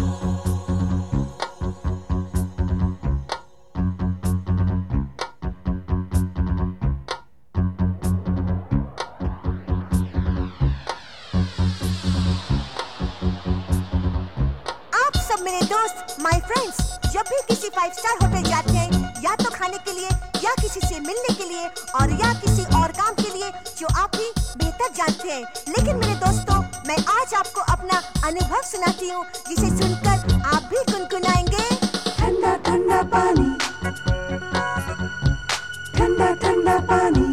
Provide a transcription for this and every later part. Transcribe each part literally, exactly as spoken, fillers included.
मेरे दोस्त, my friends, जब भी किसी फाइव स्टार होटल जाते हैं, या तो खाने के लिए, या किसी से मिलने के लिए, और या किसी और काम के लिए जो आप ही बेहतर जानते हैं। लेकिन मेरे दोस्तों, मैं आज आपको अपना अनुभव सुनाती हूँ, जिसे सुनकर आप भी गुनगुनाएंगे। ठंडा ठंडा पानी, ठंडा ठंडा पानी,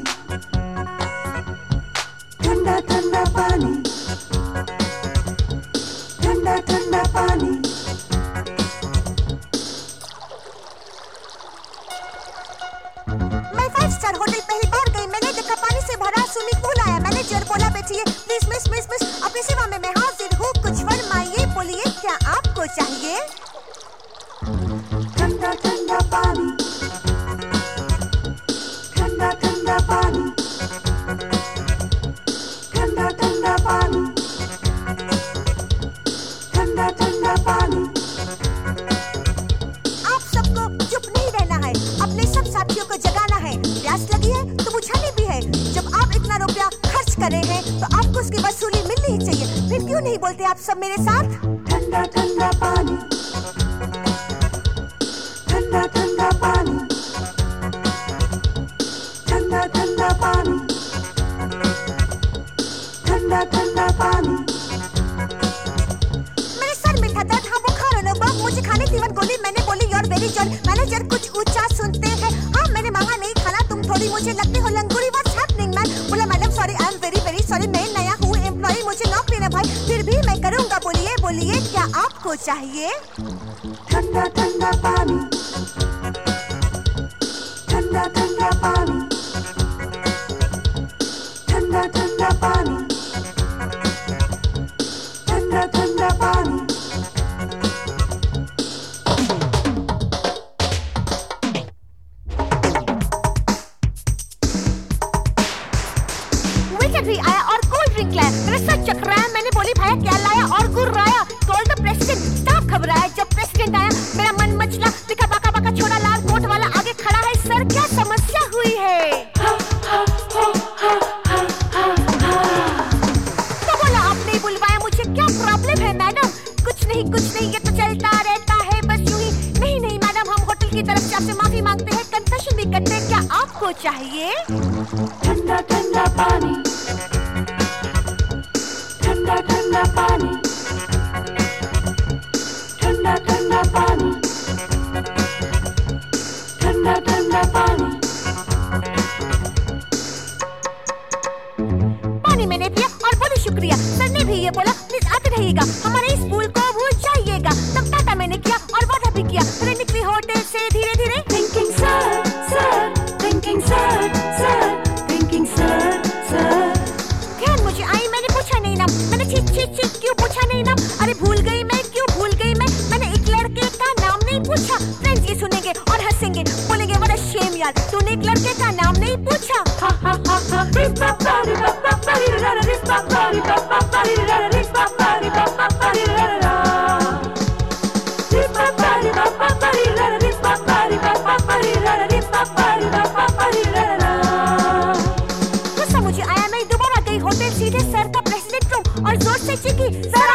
ठंडा ठंडा पानी, ठंडा ठंडा पानी। स्टार होटल पहली बार गई, मैंने देखा पानी से भरा स्विमिंग पूल आया। मैनेजर बोला, बैठिए प्लीज मिस मिस मिस, अपनी सेवा में मैं हाजिर हूँ, कुछ फरमाइए, बोलिए क्या आपको चाहिए। ठंडा ठंडा पानी, ठंडा ठंडा पानी, ठंडा ठंडा पानी, ठंडा ठंडा पानी। आप सबको चुप नहीं रहना है, अपने सब साथियों को जगाना है। प्यास लगी है तो बुझानी भी है। जब आप इतना रुपया खर्च कर रहे हैं तो आपको उसकी वसूली मिलनी ही चाहिए। फिर क्यों नहीं बोलते आप सब मेरे साथ? ठंडा ठंडा पानी, ठंडा ठंडा पानी, ठंडा ठंडा पानी, ठंडा ठंडा पानी। मेरे सर में था दर्द, हाँ बुखार अनुभव, मुझे खाने तीवन गोली। मैंने बोली योर वेरी जॉन। मैनेजर कुछ ऊंचा सुनते हैं, हाँ मैंने मांगा नहीं खाना, तुम थोड़ी मुझे लगती हो लंगूरी। What's happening man? बोला madam sorry, I am very very sorry, मैं नया हूँ एम्प्लॉई, मुझे नौकरी न भाई, फिर भी मैं करूँगा। बोलिए बोलिए क्या आपको चाहिए। ठंडा ठंडा पानी, ठंडा ठंडा पानी, ठंडा ठंडा पानी, ठंडा ठंडा पानी। भी आया और कोल्ड ड्रिंक लाया। मेरा सर चकरा है, मैंने बोली भाई क्या लाया और गुर्राया। टोल्ड द प्रेसिडेंट, स्टाफ घबराया। जब प्रेसिडेंट आया मेरा मन मचला, दिखा बाका बाका छोड़ा लाल कोट वाला आगे खड़ा है। सर क्या समस्या हुई है? तो बोला आपने बुलवाया मुझे, क्या प्रॉब्लम है मैडम? कुछ नहीं कुछ नहीं, ये तो चलता रहता है बस यूं ही। नहीं नहीं मैडम, हम होटल की तरफ से आपसे माफी मांगते हैं, कन्फेशन भी करते हैं, क्या आपको चाहिए। ठंडा ठंडा पानी, ठंडा ठंडा पानी, ठंडा ठंडा पानी, ठंडा ठंडा पानी। पानी मैंने पिया और बोली शुक्रिया। सर ने भी ये बोला प्लीज आते रहिएगा, हमारे इस स्कूल को भूल जाइएगा। तब टाटा मैंने किया और वादा भी किया। फिर निकली होटल से धीरे धीरे। Thinking sir, sir, thinking sir, sir, thinking sir, sir। ध्यान मुझे आई, मैंने पूछा नहीं नाम। मैंने चीख चीख चीख क्यों पूछा नहीं नाम? अरे भूल गई मैं, क्यों भूल गई मैं? मैंने एक लड़के का नाम नहीं पूछा। फ्रेंड्स ये सुनेंगे और हंसेंगे, बोलेंगे व्हाट अ शेम यार, तूने एक लड़के का नाम नहीं पूछा। Ha ha ha ha, ris pa pa ri pa pa pa ri ra ra, ris pa pa ri pa pa pa ri ra ra, ris pa pa ri pa pa pa ri ra ra, ris pa pa ri pa pa pa ri ra ra, ris pa pa ri pa pa pa ri ra ra, ris pa pa ri pa pa pa ri ra ra। गुस्सा मुझे आया, मैं दोबारा गई hotel, सीधे sir का president room और जोर से चीखी, सर